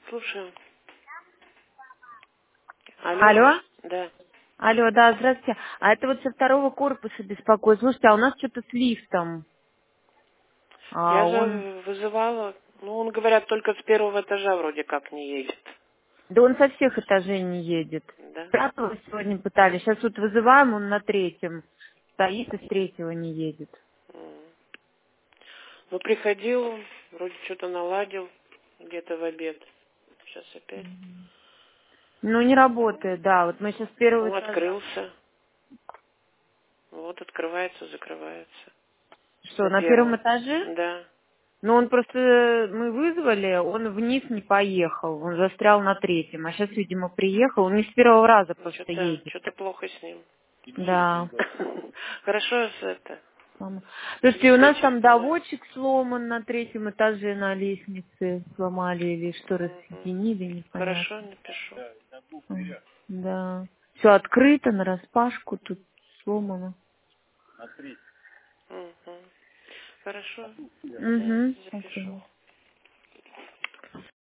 Слушаю. Алло. Алло? Да. Алло, да, здравствуйте. А это вот со второго корпуса беспокоит. Слушайте, а у нас что-то с лифтом. Я Он... же вызывала. Ну, он, говорят, только с первого этажа вроде как не едет. Да он со всех этажей не едет. Да? С пятого сегодня пытались. Сейчас вот вызываем, он на третьем стоит и с третьего не едет. М. Ну, приходил, вроде что-то наладил где-то в обед. Сейчас опять. Ну, не работает, да. Вот мы сейчас с первого Ну, этажа. открылся. Вот открывается, закрывается. Что, На на первом первом. этаже? Да. Ну, он просто, мы вызвали, он вниз не поехал, он застрял на третьем. А сейчас, видимо, приехал, он не с первого раза Ну, просто что-то едет. что-то плохо с ним. Да. Хорошо это. Слушайте, у нас там Высветите, да? доводчик сломан на третьем этаже на лестнице, сломали или что, Мгм. рассоединили, Хорошо, непонятно. напишу. Да. Все открыто, нараспашку, тут сломано. Мгм. Хорошо. Угу, Запишу. спасибо.